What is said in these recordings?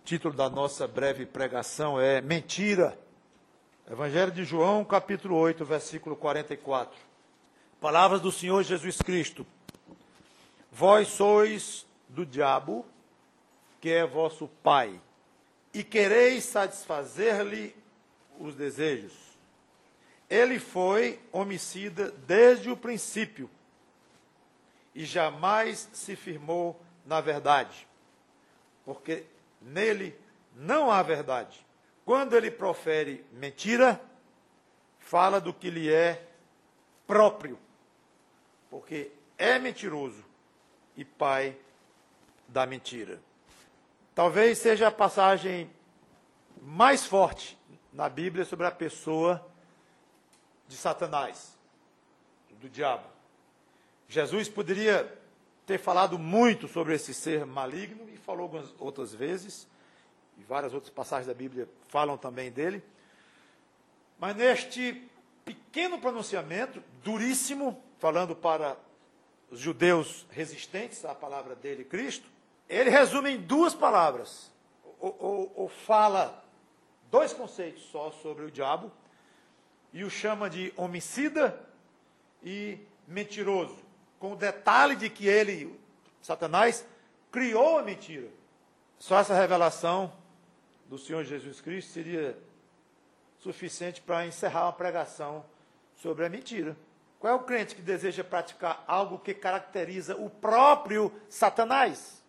título da nossa breve pregação é Mentira. Evangelho de João, capítulo 8, versículo 44. Palavras do Senhor Jesus Cristo. Vós sois do diabo, que é vosso pai, e quereis satisfazer-lhe os desejos. Ele foi homicida desde o princípio, e jamais se firmou na verdade, porque nele não há verdade. Quando ele profere mentira, fala do que lhe é próprio, porque é mentiroso e pai da mentira. Talvez seja a passagem mais forte na Bíblia sobre a pessoa de Satanás, do diabo. Jesus poderia ter falado muito sobre esse ser maligno, e falou algumas outras vezes, e várias outras passagens da Bíblia falam também dele, mas neste pequeno pronunciamento, duríssimo, falando para os judeus resistentes à palavra dele, Cristo, ele resume em duas palavras, ou fala dois conceitos só sobre o diabo, e o chama de homicida e mentiroso, com o detalhe de que ele, Satanás, criou a mentira. Só essa revelação do Senhor Jesus Cristo seria suficiente para encerrar uma pregação sobre a mentira. Qual é o crente que deseja praticar algo que caracteriza o próprio Satanás?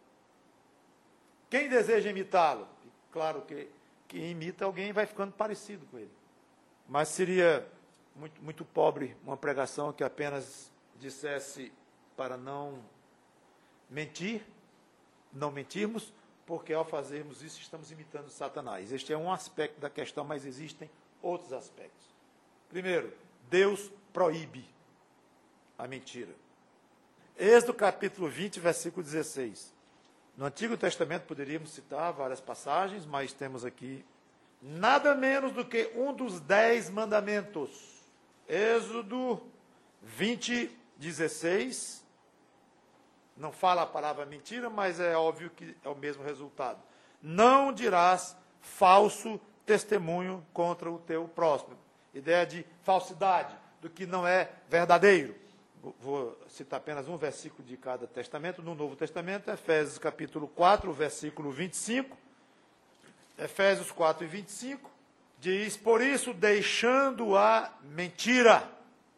Quem deseja imitá-lo? Claro que quem imita alguém vai ficando parecido com ele. Mas seria muito pobre uma pregação que apenas dissesse para não mentir, não mentirmos, porque ao fazermos isso estamos imitando Satanás. Este é um aspecto da questão, mas existem outros aspectos. Primeiro, Deus proíbe a mentira. Êxodo capítulo 20, versículo 16. No Antigo Testamento poderíamos citar várias passagens, mas temos aqui nada menos do que um dos 10 mandamentos. Êxodo 20, 16. Não fala a palavra mentira, mas é óbvio que é o mesmo resultado. Não dirás falso testemunho contra o teu próximo. Ideia de falsidade, do que não é verdadeiro. Vou citar apenas um versículo de cada testamento. No Novo Testamento, Efésios capítulo 4, versículo 25. Efésios 4 e 25, diz: por isso, deixando a mentira,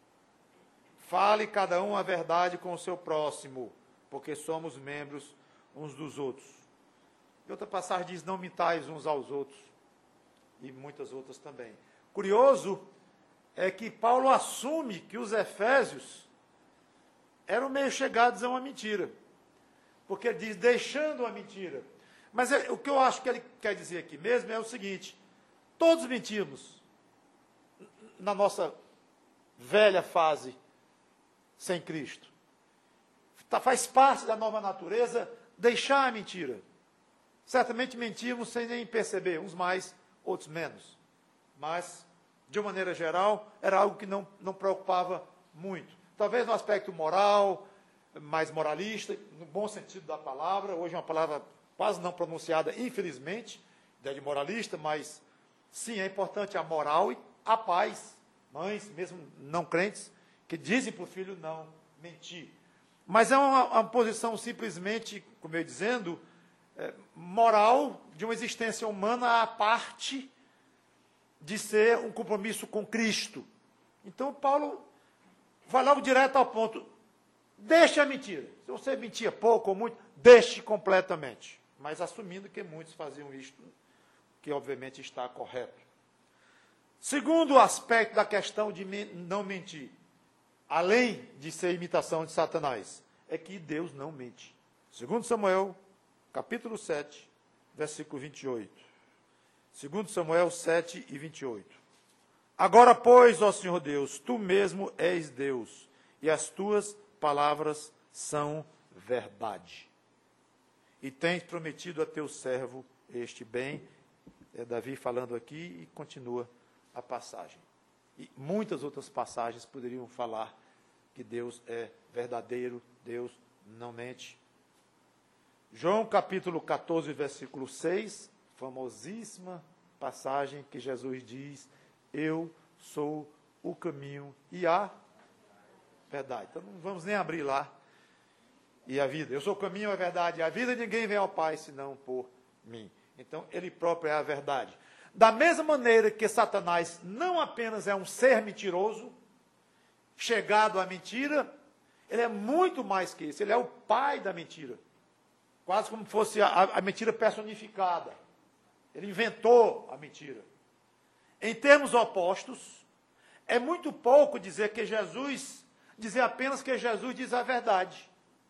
fale cada um a verdade com o seu próximo, porque somos membros uns dos outros. E outra passagem diz: não mintais uns aos outros, e muitas outras também. Curioso é que Paulo assume que os efésios eram meio chegados a uma mentira, porque ele diz, deixando a mentira. Mas o que eu acho que ele quer dizer aqui mesmo é o seguinte: todos mentimos na nossa velha fase sem Cristo. Faz parte da nova natureza deixar a mentira. Certamente mentimos sem nem perceber, uns mais, outros menos. Mas, de uma maneira geral, era algo que não preocupava muito. Talvez no aspecto moral, mais moralista, no bom sentido da palavra. Hoje é uma palavra quase não pronunciada, infelizmente, ideia de moralista, mas sim, é importante a moral e a paz. Mães, mesmo não crentes, que dizem para o filho não mentir. Mas é uma posição simplesmente, como eu ia dizendo, moral de uma existência humana à parte de ser um compromisso com Cristo. Então, Paulo vai logo direto ao ponto: deixe a mentira. Se você mentia pouco ou muito, deixe completamente. Mas assumindo que muitos faziam isto, que obviamente está correto. Segundo aspecto da questão de não mentir, além de ser imitação de Satanás, é que Deus não mente. 2 Samuel, capítulo 7, versículo 28. 2 Samuel 7 e 28. Agora, pois, ó Senhor Deus, tu mesmo és Deus, e as tuas palavras são verdade. E tens prometido a teu servo este bem. É Davi falando aqui e continua a passagem. E muitas outras passagens poderiam falar que Deus é verdadeiro, Deus não mente. João capítulo 14, versículo 6, famosíssima passagem que Jesus diz: eu sou o caminho e a verdade. Então não vamos nem abrir lá. E a vida. Eu sou o caminho e a verdade. A vida, ninguém vem ao Pai senão por mim. Então ele próprio é a verdade. Da mesma maneira que Satanás não apenas é um ser mentiroso, chegado à mentira, ele é muito mais que isso. Ele é o pai da mentira. Quase como fosse a mentira personificada. Ele inventou a mentira. Em termos opostos, é muito pouco dizer apenas que Jesus diz a verdade.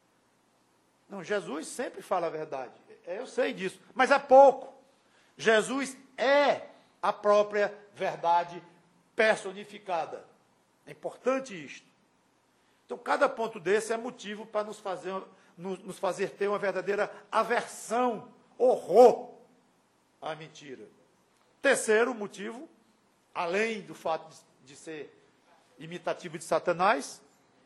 Não, Jesus sempre fala a verdade. Eu sei disso, mas é pouco. Jesus é a própria verdade personificada. É importante isto. Então, cada ponto desse é motivo para nos fazer ter uma verdadeira aversão, horror à mentira. Terceiro motivo, além do fato de ser imitativo de Satanás,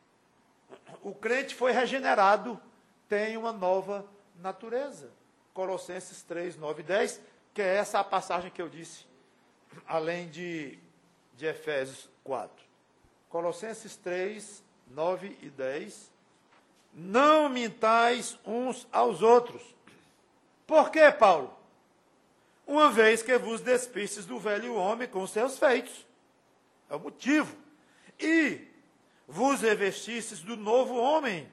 o crente foi regenerado, tem uma nova natureza. Colossenses 3, 9 e 10, que é essa a passagem que eu disse, além de Efésios 4. Colossenses 3, 9 e 10. Não mintais uns aos outros. Por quê, Paulo? Uma vez que vos despistes do velho homem com os seus feitos. É o motivo. E vos revestistes do novo homem,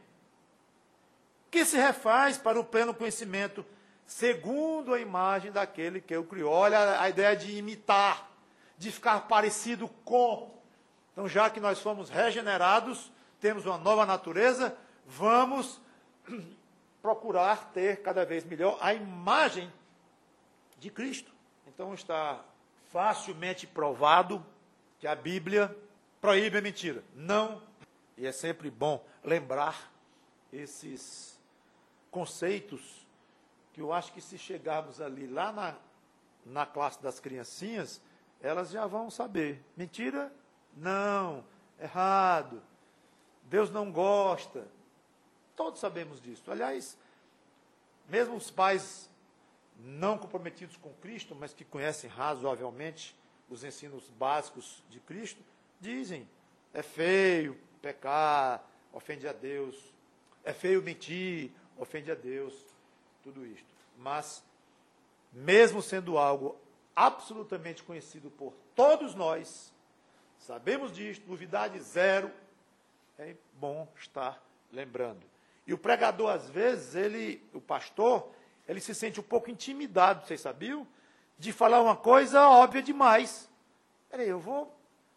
que se refaz para o pleno conhecimento, segundo a imagem daquele que o criou. Olha a ideia de imitar, de ficar parecido com. Então, já que nós fomos regenerados, temos uma nova natureza, vamos procurar ter cada vez melhor a imagem de Cristo. Então, está facilmente provado que a Bíblia proíbe a mentira. Não, e é sempre bom lembrar esses conceitos que eu acho que se chegarmos ali, lá na classe das criancinhas, elas já vão saber. Mentira? Não. Errado. Deus não gosta. Todos sabemos disso. Aliás, mesmo os pais não comprometidos com Cristo, mas que conhecem razoavelmente os ensinos básicos de Cristo, dizem: é feio pecar, ofende a Deus. É feio mentir, ofende a Deus. Tudo isto. Mas, mesmo sendo algo absolutamente conhecido por todos nós, sabemos disto, novidade zero, é bom estar lembrando. E o pregador, às vezes, o pastor, ele se sente um pouco intimidado, vocês sabiam? De falar uma coisa óbvia demais. Peraí, eu vou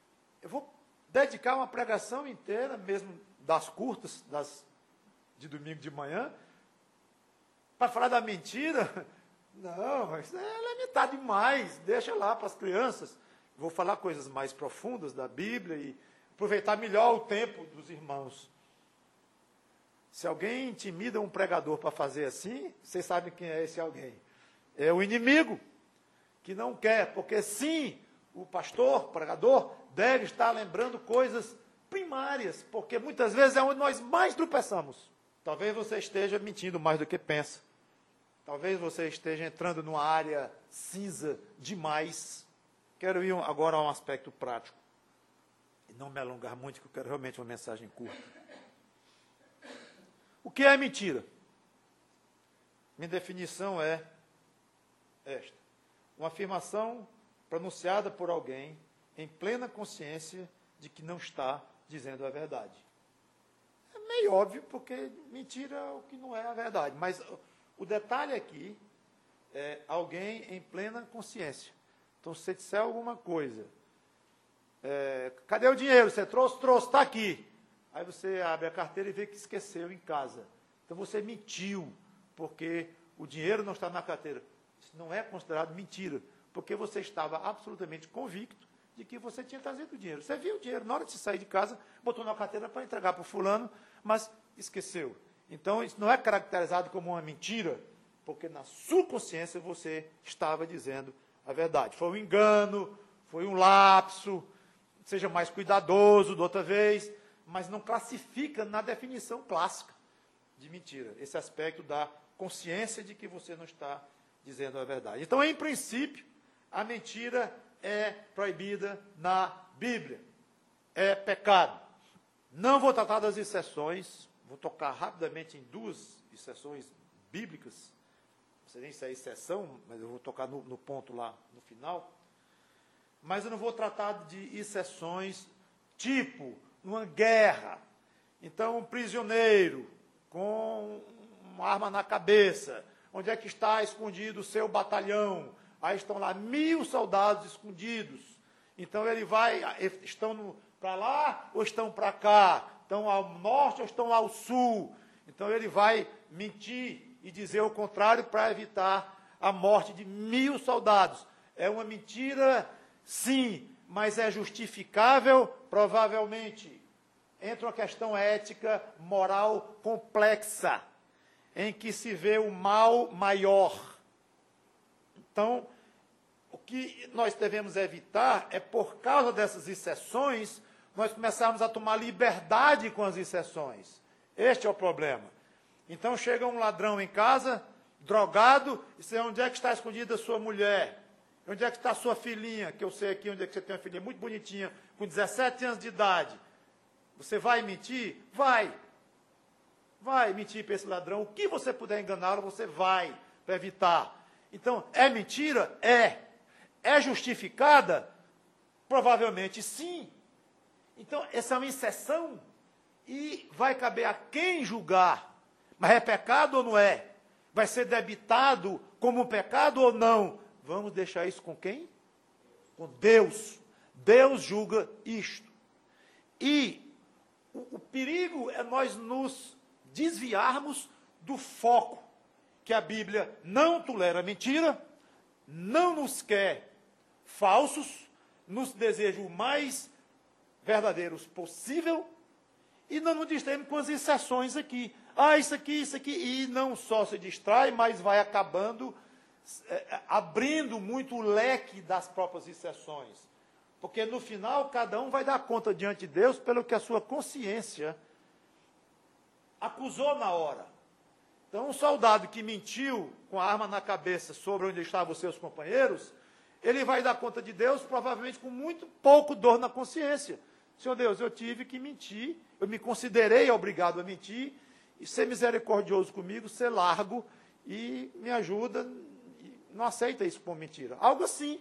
dedicar uma pregação inteira, mesmo das curtas, de domingo de manhã, para falar da mentira? Não, isso é limitado demais, deixa lá para as crianças. Vou falar coisas mais profundas da Bíblia e aproveitar melhor o tempo dos irmãos. Se alguém intimida um pregador para fazer assim, vocês sabem quem é esse alguém. É o inimigo, que não quer, porque sim, o pastor, o pregador, deve estar lembrando coisas primárias, porque muitas vezes é onde nós mais tropeçamos. Talvez você esteja mentindo mais do que pensa. Talvez você esteja entrando numa área cinza demais. Quero ir agora a um aspecto prático. E não me alongar muito, que eu quero realmente uma mensagem curta. O que é mentira? Minha definição é esta: uma afirmação pronunciada por alguém em plena consciência de que não está dizendo a verdade. É meio óbvio, porque mentira é o que não é a verdade. Mas o detalhe aqui é alguém em plena consciência. Então, se você disser alguma coisa, cadê o dinheiro? Você trouxe? Trouxe, está aqui. Aí você abre a carteira e vê que esqueceu em casa. Então, você mentiu, porque o dinheiro não está na carteira. Isso não é considerado mentira, porque você estava absolutamente convicto de que você tinha trazido o dinheiro. Você viu o dinheiro, na hora de você sair de casa, botou na carteira para entregar para o fulano, mas esqueceu. Então, isso não é caracterizado como uma mentira, porque na sua consciência você estava dizendo a verdade. Foi um engano, foi um lapso, seja mais cuidadoso da outra vez, mas não classifica na definição clássica de mentira, esse aspecto da consciência de que você não está dizendo a verdade. Então, em princípio, a mentira é proibida na Bíblia. É pecado. Não vou tratar das exceções, vou tocar rapidamente em duas exceções bíblicas. Não sei nem se é exceção, mas eu vou tocar no ponto lá no final. Mas eu não vou tratar de exceções tipo uma guerra. Então, um prisioneiro com uma arma na cabeça. Onde é que está escondido o seu batalhão? Aí estão lá 1000 soldados escondidos. Então ele vai, estão para lá ou estão para cá? Estão ao norte ou estão ao sul? Então ele vai mentir e dizer o contrário para evitar a morte de 1000 soldados. É uma mentira, sim, mas é justificável? Provavelmente. Entra uma questão ética, moral complexa, em que se vê o mal maior. Então, o que nós devemos evitar é, por causa dessas exceções, nós começarmos a tomar liberdade com as exceções. Este é o problema. Então, chega um ladrão em casa, drogado, e diz, onde é que está escondida a sua mulher? Onde é que está a sua filhinha? Que eu sei aqui onde é que você tem uma filhinha muito bonitinha, com 17 anos de idade. Você vai mentir? Vai. Vai mentir para esse ladrão. O que você puder enganá-lo, você vai, para evitar. Então, é mentira? É. É justificada? Provavelmente sim. Então, essa é uma exceção e vai caber a quem julgar. Mas é pecado ou não é? Vai ser debitado como um pecado ou não? Vamos deixar isso com quem? Com Deus. Deus julga isto. E o perigo é nós nos desviarmos do foco, que a Bíblia não tolera mentira, não nos quer falsos, nos deseja o mais verdadeiros possível, e não nos distraímos com as exceções aqui. Isso aqui, e não só se distrai, mas vai acabando abrindo muito o leque das próprias exceções. Porque no final, cada um vai dar conta diante de Deus pelo que a sua consciência acusou na hora. Então, um soldado que mentiu com a arma na cabeça sobre onde estavam os seus companheiros, ele vai dar conta de Deus, provavelmente com muito pouco dor na consciência. Senhor Deus, eu tive que mentir, eu me considerei obrigado a mentir, e ser misericordioso comigo, ser largo, e me ajuda, e não aceita isso como mentira. Algo assim.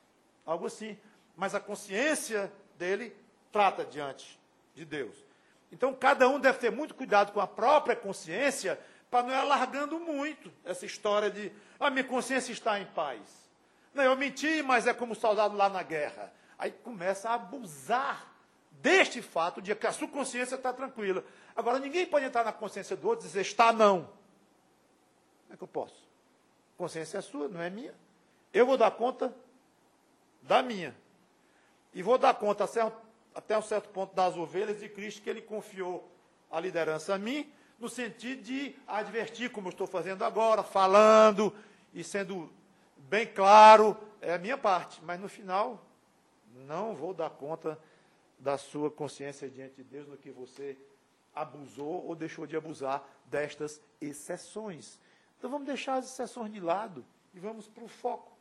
Mas a consciência dele trata diante de Deus. Então, cada um deve ter muito cuidado com a própria consciência, para não ir alargando muito essa história de, minha consciência está em paz. Não, eu menti, mas é como soldado lá na guerra. Aí começa a abusar deste fato de que a sua consciência está tranquila. Agora, ninguém pode entrar na consciência do outro e dizer, está não. Como é que eu posso? A consciência é sua, não é minha. Eu vou dar conta da minha. E vou dar conta até um certo ponto das ovelhas de Cristo, que ele confiou a liderança a mim, no sentido de advertir, como eu estou fazendo agora, falando e sendo bem claro, é a minha parte. Mas no final, não vou dar conta da sua consciência diante de Deus no que você abusou ou deixou de abusar destas exceções. Então vamos deixar as exceções de lado e vamos para o foco.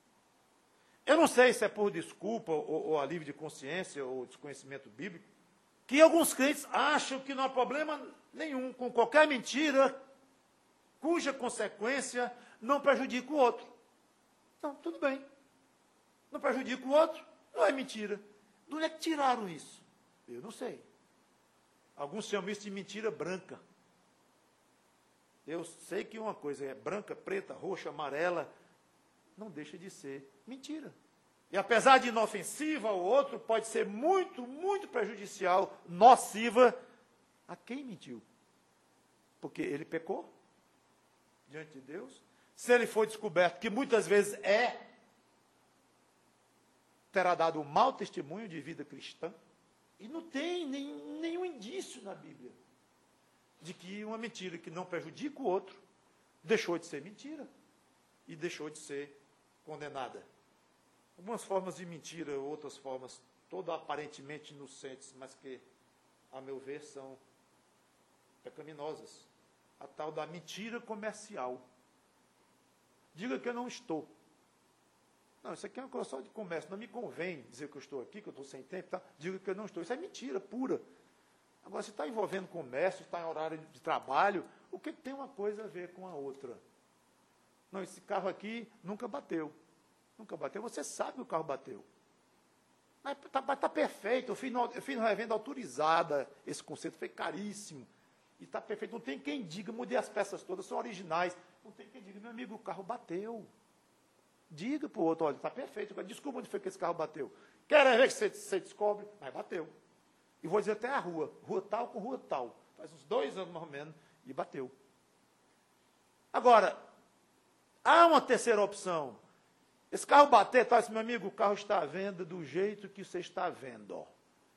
Eu não sei se é por desculpa ou alívio de consciência ou desconhecimento bíblico, que alguns crentes acham que não há problema nenhum com qualquer mentira cuja consequência não prejudica o outro. Não, tudo bem. Não prejudica o outro, não é mentira. De onde é que tiraram isso? Eu não sei. Alguns chamam isso de mentira branca. Eu sei que uma coisa é branca, preta, roxa, amarela, não deixa de ser mentira. E apesar de inofensiva ao outro, pode ser muito, muito prejudicial, nociva a quem mentiu. Porque ele pecou diante de Deus. Se ele for descoberto, que muitas vezes terá dado um mau testemunho de vida cristã. E não tem nenhum indício na Bíblia de que uma mentira que não prejudica o outro deixou de ser mentira e deixou de ser condenada. Algumas formas de mentira, outras formas, todas aparentemente inocentes, mas que, a meu ver, são pecaminosas. a tal da mentira comercial. Diga que eu não estou. Não, isso aqui é uma coisa só de comércio, não me convém dizer que eu estou aqui, que eu estou sem tempo, tá? Diga que eu não estou. Isso é mentira pura. Agora, se está envolvendo comércio, está em horário de trabalho, o que tem uma coisa a ver com a outra? Não, esse carro aqui nunca bateu. Nunca bateu. Você sabe que o carro bateu. Mas está perfeito. Eu fiz uma revenda autorizada, esse conceito foi caríssimo. E está perfeito. Não tem quem diga, mudei as peças todas, são originais. Não tem quem diga, meu amigo, o carro bateu. Diga para o outro, olha, está perfeito. Desculpa onde foi que esse carro bateu. Quer ver que você descobre? Mas bateu. E vou dizer até a rua. Rua tal com rua tal. Faz uns 2 anos, mais ou menos, e bateu. Agora, há uma terceira opção. Esse carro bater, tá, meu amigo, o carro está à venda do jeito que você está vendo. Ó.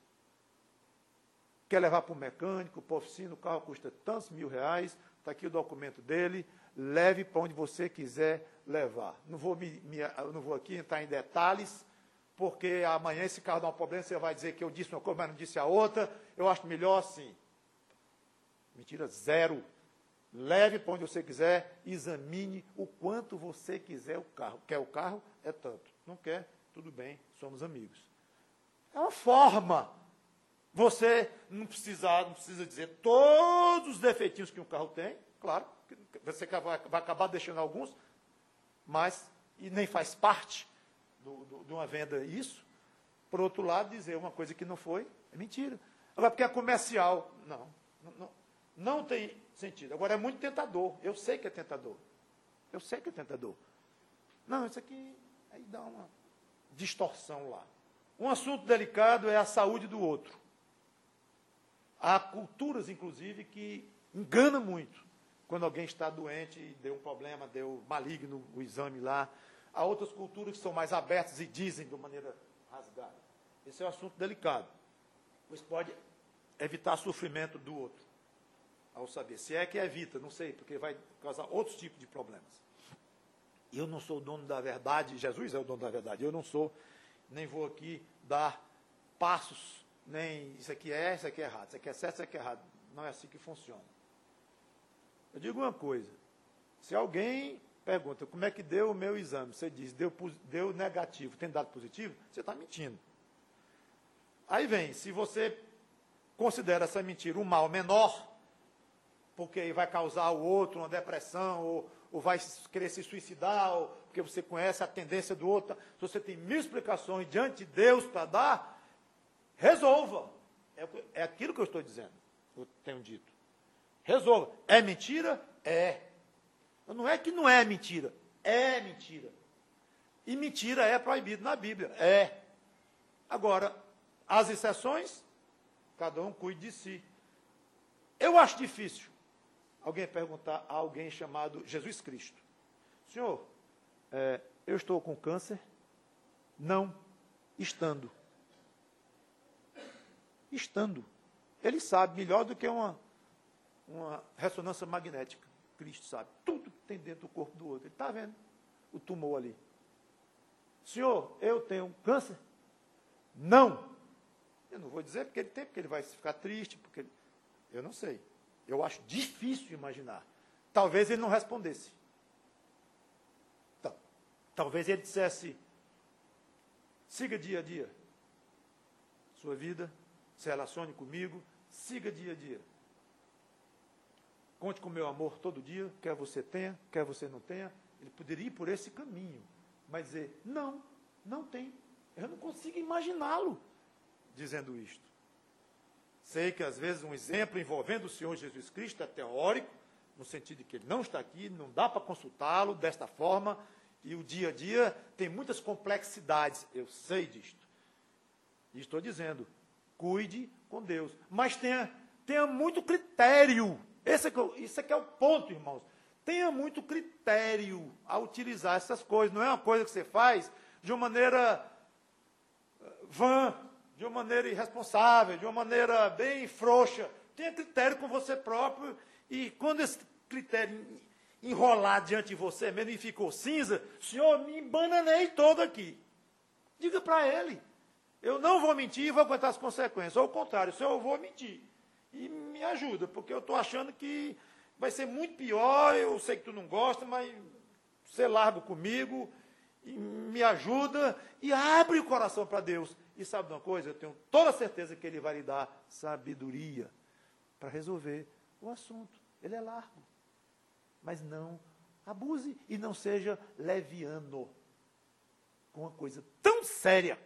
Quer levar para o mecânico, para a oficina, o carro custa tantos R$1.000, está aqui o documento dele, leve para onde você quiser levar. Não vou aqui entrar em detalhes, porque amanhã esse carro dá um problema, você vai dizer que eu disse uma coisa, mas não disse a outra. Eu acho melhor assim. Mentira, zero. Leve para onde você quiser, examine o quanto você quiser o carro. Quer o carro? É tanto. Não quer? Tudo bem, somos amigos. É uma forma. Você não precisa dizer todos os defeitinhos que um carro tem, claro, você vai acabar deixando alguns, mas e nem faz parte de uma venda isso. Por outro lado, dizer uma coisa que não foi, é mentira. Agora, porque é comercial, não tem sentido. Agora, é muito tentador. Eu sei que é tentador. Eu sei que é tentador. Não, isso aqui aí dá uma distorção lá. Um assunto delicado é a saúde do outro. Há culturas, inclusive, que enganam muito. Quando alguém está doente e deu um problema, deu maligno o exame lá. Há outras culturas que são mais abertas e dizem de maneira rasgada. Esse é um assunto delicado. Pois pode evitar sofrimento do outro. Ao saber. Se é que evita, não sei, porque vai causar outros tipos de problemas. Eu não sou o dono da verdade, Jesus é o dono da verdade. Eu não sou, nem vou aqui dar passos, nem isso aqui é errado, isso aqui é certo, isso aqui é errado. Não é assim que funciona. Eu digo uma coisa, se alguém pergunta como é que deu o meu exame, você diz, deu negativo, tem dado positivo, você está mentindo. Aí vem, se você considera essa mentira um mal menor, porque aí vai causar ao outro uma depressão, ou vai querer se suicidar, ou porque você conhece a tendência do outro, se você tem 1000 explicações diante de Deus para dar, resolva. É aquilo que eu estou dizendo, eu tenho dito. Resolva. É mentira? É. Não é que não é mentira. É mentira. E mentira é proibido na Bíblia. É. Agora, as exceções, cada um cuide de si. Eu acho difícil alguém perguntar a alguém chamado Jesus Cristo: Senhor, eu estou com câncer? Não. Estando. Ele sabe melhor do que uma ressonância magnética. Cristo sabe. Tudo que tem dentro do corpo do outro. Ele está vendo o tumor ali. Senhor, eu tenho câncer? Não. Eu não vou dizer porque ele tem, porque ele vai ficar triste, porque eu não sei. Eu acho difícil imaginar. Talvez ele não respondesse. Então, talvez ele dissesse: siga dia a dia sua vida, se relacione comigo, siga dia a dia. Conte com o meu amor todo dia, quer você tenha, quer você não tenha. Ele poderia ir por esse caminho, mas dizer, não tem. Eu não consigo imaginá-lo dizendo isto. Sei que, às vezes, um exemplo envolvendo o Senhor Jesus Cristo é teórico, no sentido de que ele não está aqui, não dá para consultá-lo desta forma, e o dia a dia tem muitas complexidades. Eu sei disto. E estou dizendo, cuide com Deus. Mas tenha muito critério. Isso aqui é o ponto, irmãos. Tenha muito critério a utilizar essas coisas. Não é uma coisa que você faz de uma maneira vã, de uma maneira irresponsável, de uma maneira bem frouxa. Tenha critério com você próprio. E quando esse critério enrolar diante de você mesmo e ficou cinza, Senhor, me embananei todo aqui. Diga para ele. Eu não vou mentir e vou aguentar as consequências. Ou ao contrário, Senhor, eu vou mentir. E me ajuda, porque eu estou achando que vai ser muito pior, eu sei que tu não gosta, mas você larga comigo, e me ajuda, e abre o coração para Deus. E sabe de uma coisa? Eu tenho toda a certeza que Ele vai lhe dar sabedoria para resolver o assunto. Ele é largo. Mas não abuse e não seja leviano com uma coisa tão séria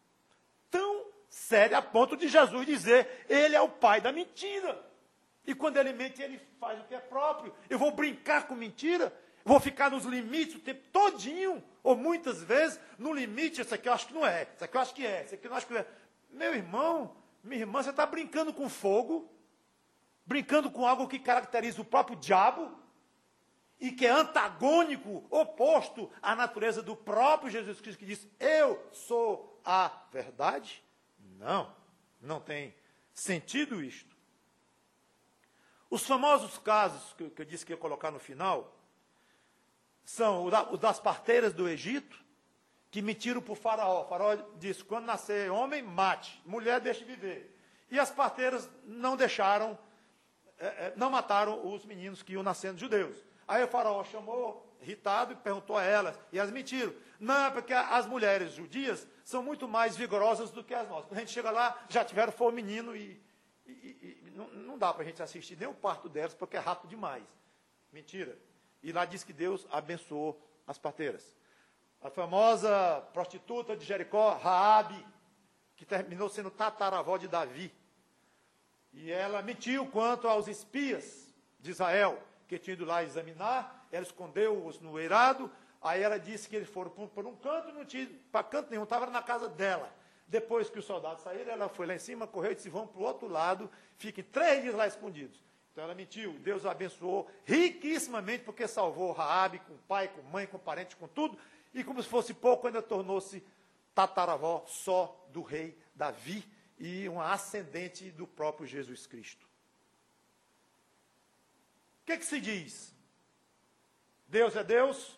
a ponto de Jesus dizer, Ele é o pai da mentira. E quando Ele mente, Ele faz o que é próprio. Eu vou brincar com mentira, vou ficar nos limites o tempo todinho, ou muitas vezes, no limite, isso aqui eu acho que não é, isso aqui eu acho que é, isso aqui eu não acho que é. Meu irmão, minha irmã, você está brincando com fogo, brincando com algo que caracteriza o próprio diabo, e que é antagônico, oposto à natureza do próprio Jesus Cristo, que diz, eu sou a verdade. Não tem sentido isto. Os famosos casos que eu disse que ia colocar no final, são o das parteiras do Egito, que mentiram para o faraó. O faraó disse, quando nascer homem, mate, mulher deixe viver. E as parteiras não deixaram, não mataram os meninos que iam nascendo judeus. Aí o faraó chamou, irritado, e perguntou a elas, e elas mentiram. Não, porque as mulheres judias são muito mais vigorosas do que as nossas. Quando a gente chega lá, já tiveram foi o menino e não dá para a gente assistir nem o parto delas, porque é rápido demais. Mentira. E lá diz que Deus abençoou as parteiras. A famosa prostituta de Jericó, Raabe, que terminou sendo tataravó de Davi. E ela mentiu quanto aos espias de Israel, que tinham ido lá examinar, ela escondeu-os no eirado, aí ela disse que eles foram por um canto, não tinha para canto nenhum, estava na casa dela. Depois que os soldados saíram, ela foi lá em cima, correu e disse, vão para o outro lado, fiquem 3 dias lá escondidos. Então ela mentiu, Deus a abençoou riquissimamente, porque salvou Raabe com pai, com mãe, com parentes, com tudo, e como se fosse pouco, ainda tornou-se tataravó só do rei Davi, e uma ascendente do próprio Jesus Cristo. O que se diz? Deus é Deus,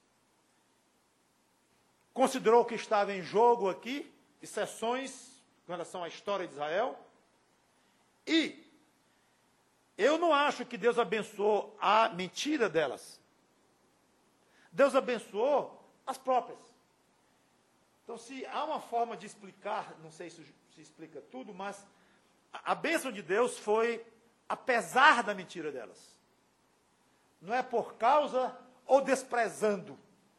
considerou que estava em jogo aqui, exceções com relação à história de Israel, e eu não acho que Deus abençoou a mentira delas. Deus abençoou as próprias. Então, se há uma forma de explicar, não sei se explica tudo, mas a bênção de Deus foi apesar da mentira delas. Não é por causa ou desprezando.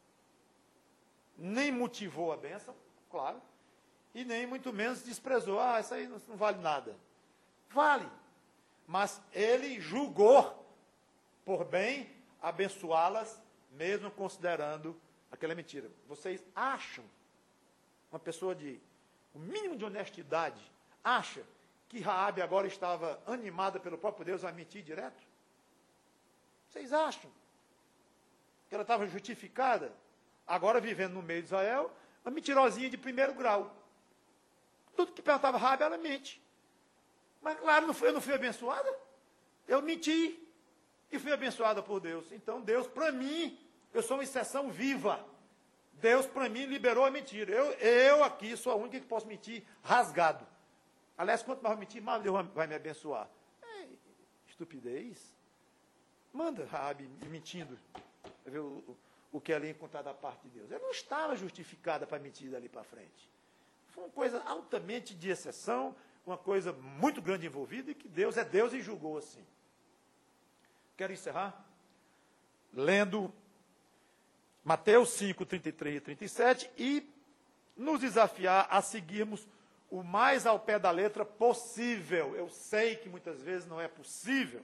Nem motivou a bênção, claro, e nem muito menos desprezou. Ah, isso aí não vale nada. Vale. Mas ele julgou por bem abençoá-las, mesmo considerando aquela mentira. Vocês acham, uma pessoa de o mínimo de honestidade, acha que Raabe agora estava animada pelo próprio Deus a mentir direto? Vocês acham que ela estava justificada, agora vivendo no meio de Israel, uma mentirosinha de 1º grau? Tudo que perguntava Raabe, ela mente. Mas, claro, eu não fui abençoada. Eu menti e fui abençoada por Deus. Então, Deus, para mim, eu sou uma exceção viva. Deus, para mim, liberou a mentira. Eu aqui sou a única que posso mentir rasgado. Aliás, quanto mais eu mentir, mais Deus vai me abençoar. É estupidez. Manda Raabe mentindo, ver o que ela ia encontrar da parte de Deus. Ela não estava justificada para mentir dali para frente. Foi uma coisa altamente de exceção, uma coisa muito grande envolvida, e que Deus é Deus e julgou assim. Quero encerrar lendo Mateus 5, 33 e 37, e nos desafiar a seguirmos o mais ao pé da letra possível. Eu sei que muitas vezes não é possível.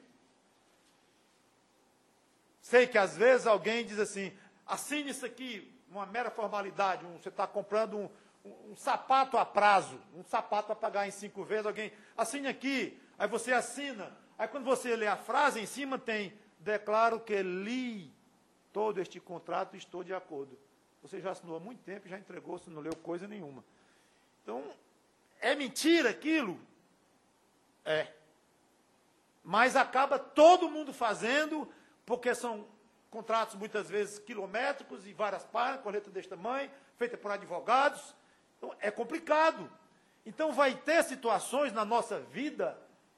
Sei que às vezes alguém diz assim, assine isso aqui, uma mera formalidade, você está comprando um sapato a prazo, um sapato para pagar em 5 vezes, alguém, assine aqui, aí você assina, aí quando você lê a frase em cima tem, declaro que li todo este contrato e estou de acordo. Você já assinou há muito tempo, já entregou, você não leu coisa nenhuma. Então, é mentira aquilo? É. Mas acaba todo mundo fazendo, porque são contratos muitas vezes quilométricos e várias páginas, com letra deste tamanho, feita por advogados. Então, é complicado. Então, vai ter situações na nossa vida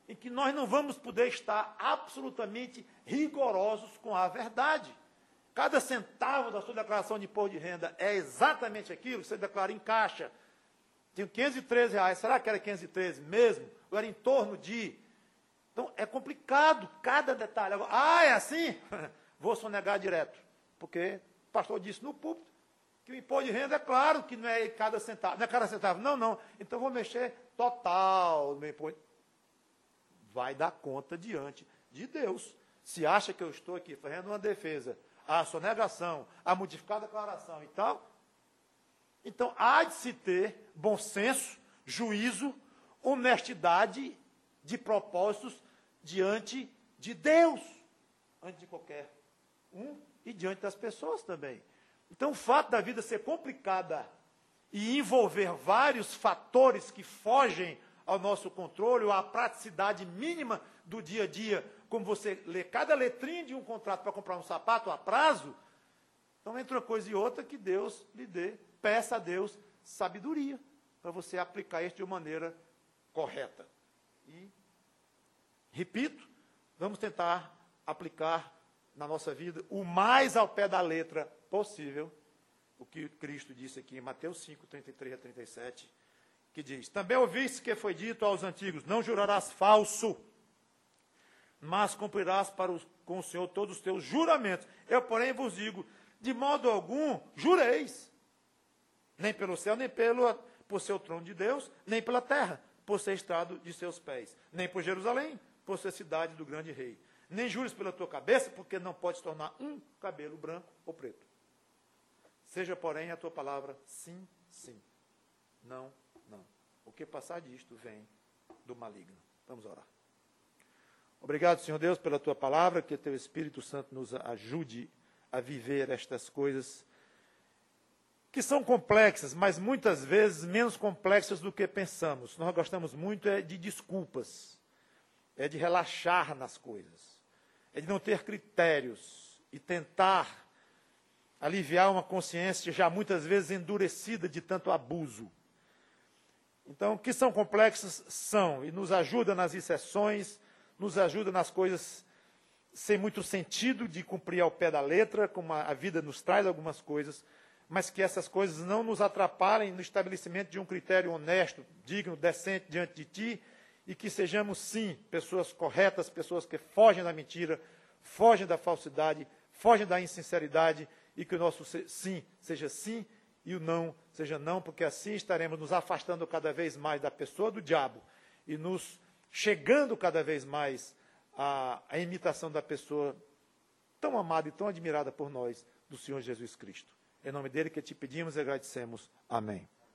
em que nós não vamos poder estar absolutamente rigorosos com a verdade. Cada centavo da sua declaração de imposto de renda é exatamente aquilo que você declara em caixa. Tenho R$513, será que era 513 mesmo? Ou era em torno de... Então, é complicado cada detalhe. Agora, é assim? Vou sonegar direto. Porque o pastor disse no púlpito que o imposto de renda é claro que não é cada centavo. Não é cada centavo. Não. Então, vou mexer total no meu imposto. Vai dar conta diante de Deus. Se acha que eu estou aqui fazendo uma defesa, a sonegação, a modificar a declaração e tal, então há de se ter bom senso, juízo, honestidade de propósitos diante de Deus, antes de qualquer um e diante das pessoas também. Então o fato da vida ser complicada e envolver vários fatores que fogem ao nosso controle, ou à praticidade mínima do dia a dia, como você lê cada letrinha de um contrato para comprar um sapato a prazo, então entre uma coisa e outra que Deus lhe dê, peça a Deus sabedoria, para você aplicar isso de uma maneira correta. E, repito, vamos tentar aplicar na nossa vida o mais ao pé da letra possível, o que Cristo disse aqui em Mateus 5, 33 a 37, que diz: também ouviste que foi dito aos antigos, não jurarás falso, mas cumprirás com o Senhor todos os teus juramentos. Eu, porém, vos digo, de modo algum jureis, nem pelo céu, nem por ser o trono de Deus, nem pela terra, por ser estrado de seus pés, nem por Jerusalém, por ser cidade do grande rei. Nem jures pela tua cabeça, porque não podes tornar um cabelo branco ou preto. Seja, porém, a tua palavra sim, sim, não, não. O que passar disto vem do maligno. Vamos orar. Obrigado, Senhor Deus, pela tua palavra, que teu Espírito Santo nos ajude a viver estas coisas que são complexas, mas muitas vezes menos complexas do que pensamos. Nós gostamos muito de desculpas, é de relaxar nas coisas, é de não ter critérios e tentar aliviar uma consciência já muitas vezes endurecida de tanto abuso. Então, que são complexas, são, e nos ajuda nas exceções, nos ajuda nas coisas sem muito sentido de cumprir ao pé da letra, como a vida nos traz algumas coisas, mas que essas coisas não nos atrapalhem no estabelecimento de um critério honesto, digno, decente diante de Ti, e que sejamos, sim, pessoas corretas, pessoas que fogem da mentira, fogem da falsidade, fogem da insinceridade, e que o nosso sim seja sim e o não seja não, porque assim estaremos nos afastando cada vez mais da pessoa do diabo e nos chegando cada vez mais à imitação da pessoa tão amada e tão admirada por nós, do Senhor Jesus Cristo. Em nome dele que te pedimos e agradecemos. Amém.